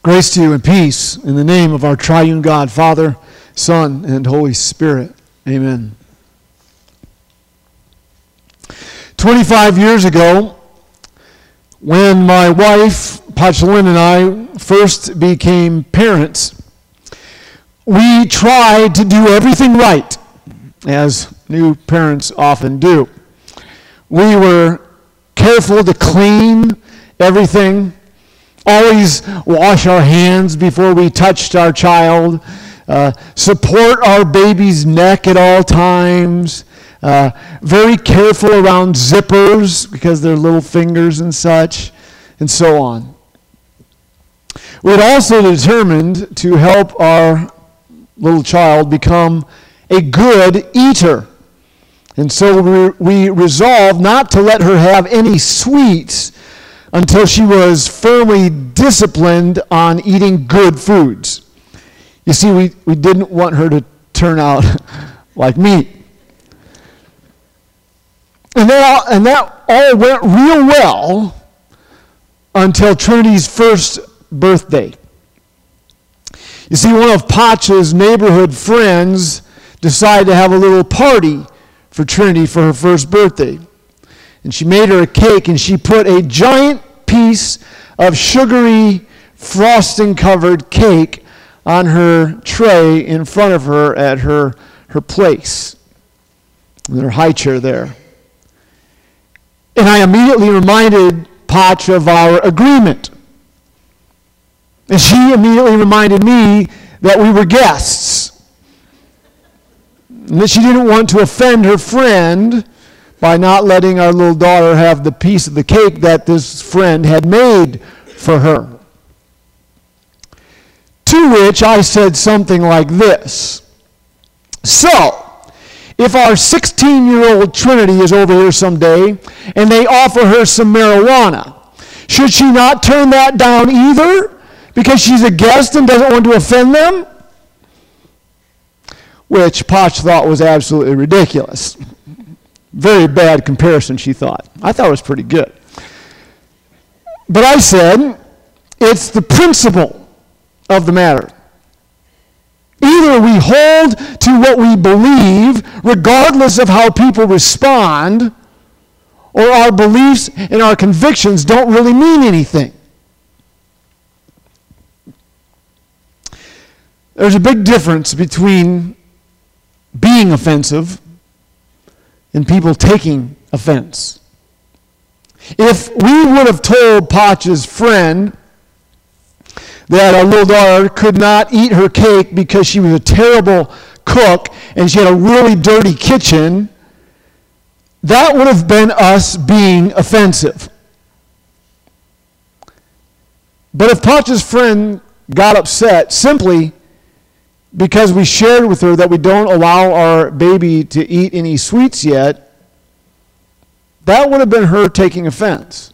Grace to you and peace in the name of our triune God, Father, Son, and Holy Spirit. Amen. 25 years ago, when my wife, Pachelin, and I first became parents, we tried to do everything right, as new parents often do. We were careful to clean everything, always wash our hands before we touched our child, support our baby's neck at all times, very careful around zippers because they're little fingers and such, and so on. We had also determined to help our little child become a good eater. And so we resolved not to let her have any sweets until she was firmly disciplined on eating good foods. You see, we didn't want her to turn out like me. And that all went real well until Trinity's first birthday. You see, one of Patch's neighborhood friends decided to have a little party for Trinity for her first birthday. And she made her a cake, and she put a giant piece of sugary, frosting-covered cake on her tray in front of her at her place, in her high chair there. And I immediately reminded Patch of our agreement. And she immediately reminded me that we were guests, and that she didn't want to offend her friend by not letting our little daughter have the piece of the cake that this friend had made for her. To which I said something like this: "So, if our 16-year-old Trinity is over here someday and they offer her some marijuana, should she not turn that down either because she's a guest and doesn't want to offend them?" Which Patch thought was absolutely ridiculous. Very bad comparison, she thought. I thought it was pretty good. But I said, it's the principle of the matter. Either we hold to what we believe, regardless of how people respond, or our beliefs and our convictions don't really mean anything. There's a big difference between being offensive and people taking offense. If we would have told Patch's friend that our little daughter could not eat her cake because she was a terrible cook and she had a really dirty kitchen, that would have been us being offensive. But if Patch's friend got upset simply because we shared with her that we don't allow our baby to eat any sweets yet, that would have been her taking offense.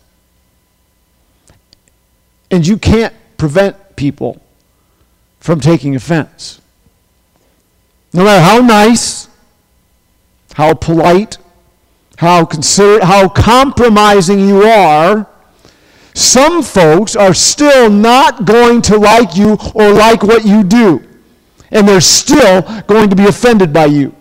And you can't prevent people from taking offense. No matter how nice, how polite, how considerate, how compromising you are, some folks are still not going to like you or like what you do. And they're still going to be offended by you.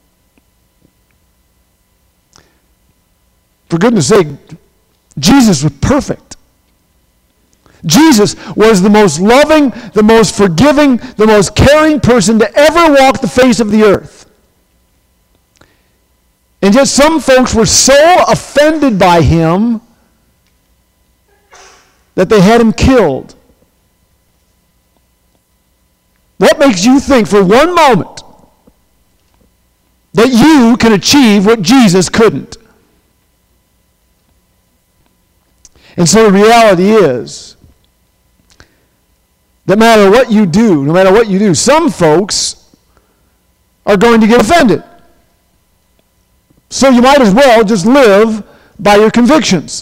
For goodness sake, Jesus was perfect. Jesus was the most loving, the most forgiving, the most caring person to ever walk the face of the earth. And yet some folks were so offended by him that they had him killed. What makes you think for one moment that you can achieve what Jesus couldn't? And so the reality is that no matter what you do, some folks are going to get offended. So you might as well just live by your convictions.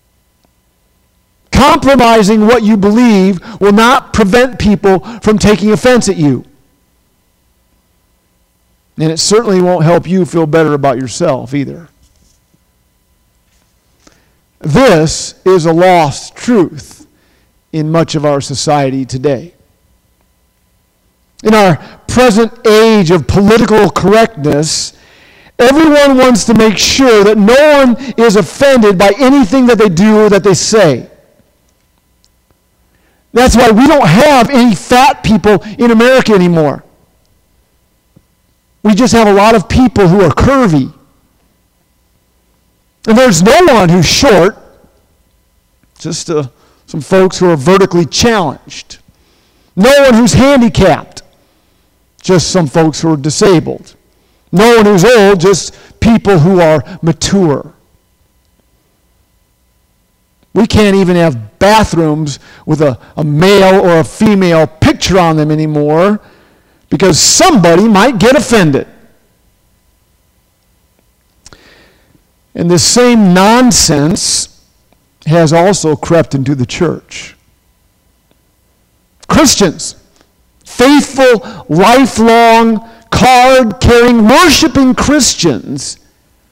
Compromising what you believe will not prevent people from taking offense at you. And it certainly won't help you feel better about yourself either. This is a lost truth in much of our society today. In our present age of political correctness, everyone wants to make sure that no one is offended by anything that they do or that they say. That's why we don't have any fat people in America anymore. We just have a lot of people who are curvy. And there's no one who's short, just some folks who are vertically challenged. No one who's handicapped, just some folks who are disabled. No one who's old, just people who are mature. We can't even have bathrooms with a male or a female picture on them anymore because somebody might get offended. And this same nonsense has also crept into the church. Christians, faithful, lifelong, card-carrying, worshiping Christians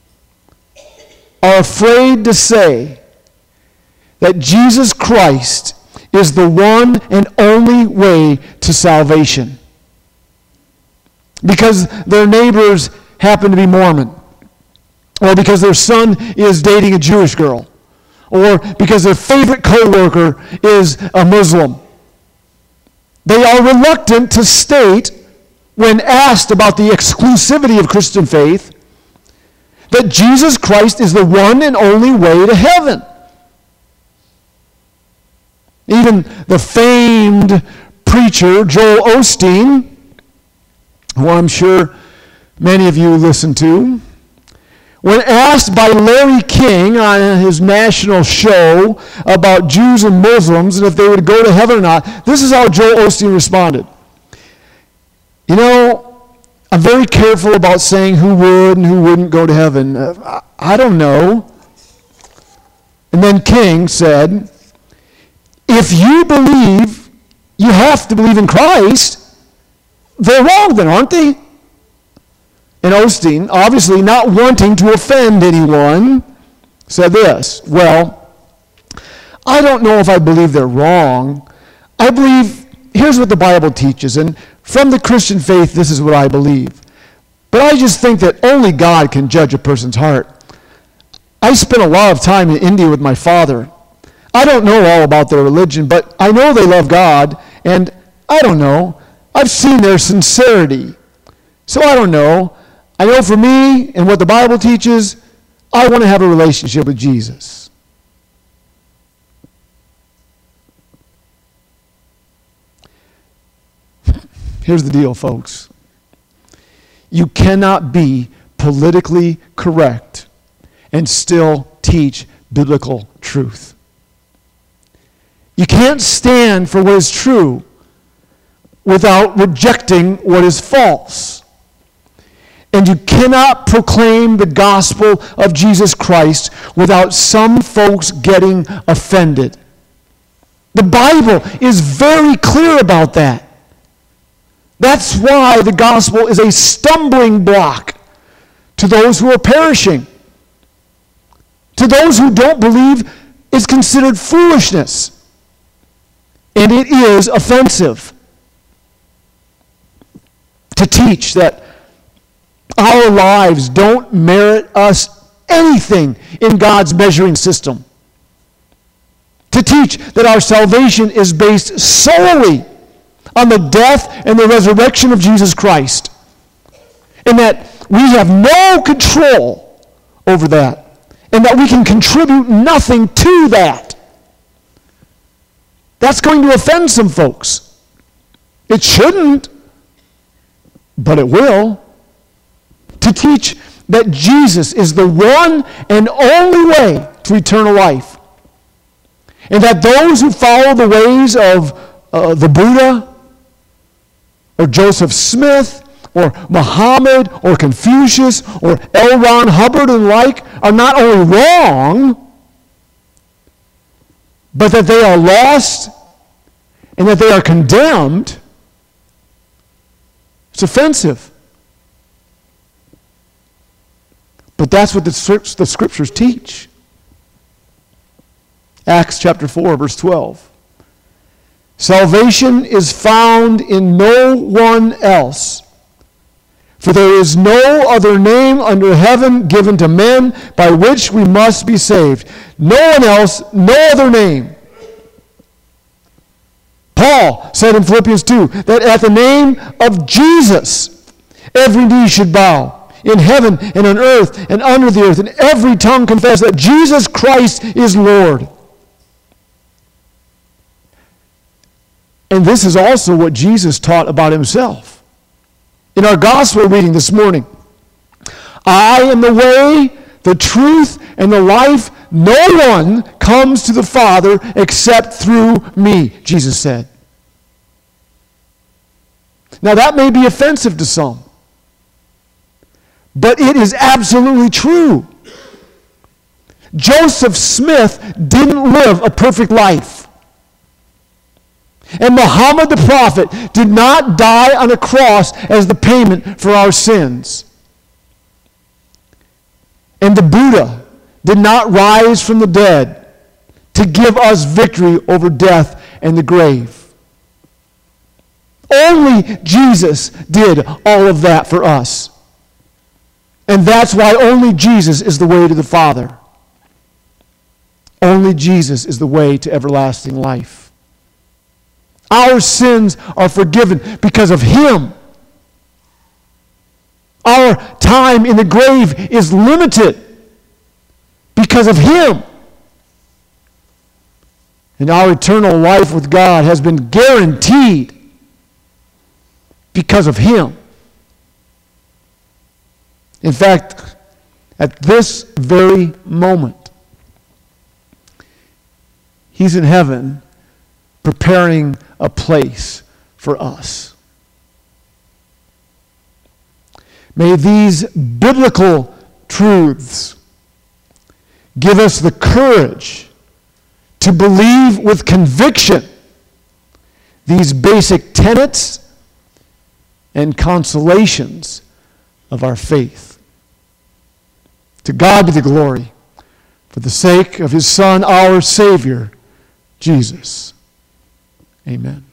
are afraid to say that Jesus Christ is the one and only way to salvation. Because their neighbors happen to be Mormon, or because their son is dating a Jewish girl, or because their favorite coworker is a Muslim. They are reluctant to state, when asked about the exclusivity of Christian faith, that Jesus Christ is the one and only way to heaven. Even the famed preacher Joel Osteen, who I'm sure many of you listen to, when asked by Larry King on his national show about Jews and Muslims and if they would go to heaven or not, this is how Joel Osteen responded. You know, I'm very careful about saying who would and who wouldn't go to heaven. I don't know. And then King said, if you believe you have to believe in Christ, they're wrong then, aren't they? And Osteen, obviously not wanting to offend anyone, said this, well, I don't know if I believe they're wrong. I believe, here's what the Bible teaches, and from the Christian faith, this is what I believe. But I just think that only God can judge a person's heart. I spent a lot of time in India with my father. I don't know all about their religion, but I know they love God, and I don't know. I've seen their sincerity. So I don't know. I know for me and what the Bible teaches, I want to have a relationship with Jesus. Here's the deal, folks. You cannot be politically correct and still teach biblical truth. You can't stand for what is true without rejecting what is false. And you cannot proclaim the gospel of Jesus Christ without some folks getting offended. The Bible is very clear about that. That's why the gospel is a stumbling block to those who are perishing. To those who don't believe, it's considered foolishness. And it is offensive to teach that our lives don't merit us anything in God's measuring system. To teach that our salvation is based solely on the death and the resurrection of Jesus Christ. And that we have no control over that. And that we can contribute nothing to that. That's going to offend some folks. It shouldn't, but it will. To teach that Jesus is the one and only way to eternal life. And that those who follow the ways of the Buddha, or Joseph Smith, or Muhammad, or Confucius, or L. Ron Hubbard and like, are not only wrong, but that they are lost and that they are condemned. It's offensive. But that's what the scriptures teach. Acts chapter 4, verse 12. Salvation is found in no one else. For there is no other name under heaven given to men by which we must be saved. No one else, no other name. Paul said in Philippians 2 that at the name of Jesus, every knee should bow in heaven and on earth and under the earth, and every tongue confess that Jesus Christ is Lord. And this is also what Jesus taught about himself. In our gospel reading this morning, I am the way, the truth, and the life. No one comes to the Father except through me, Jesus said. Now that may be offensive to some, but it is absolutely true. Joseph Smith didn't live a perfect life. And Muhammad the prophet did not die on a cross as the payment for our sins. And the Buddha did not rise from the dead to give us victory over death and the grave. Only Jesus did all of that for us. And that's why only Jesus is the way to the Father. Only Jesus is the way to everlasting life. Our sins are forgiven because of him. Our time in the grave is limited because of him. And our eternal life with God has been guaranteed because of him. In fact, at this very moment, he's in heaven preparing a place for us. May these biblical truths give us the courage to believe with conviction these basic tenets and consolations of our faith. To God be the glory for the sake of his Son, our Savior, Jesus. Amen.